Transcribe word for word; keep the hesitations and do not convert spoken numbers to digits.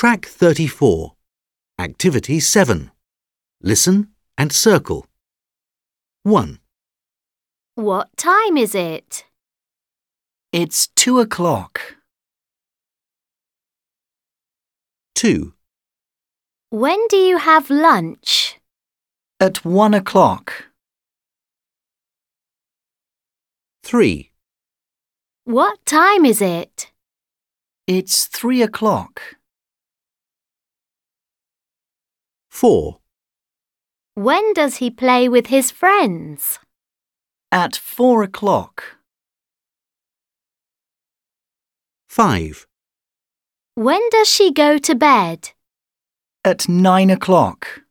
Track thirty-four. Activity seven. Listen and circle. one. What time is it? It's two o'clock. two. When do you have lunch? At one o'clock. three. What time is it? It's three o'clock. four. When does he play with his friends? At four o'clock. five. When does she go to bed? At nine o'clock.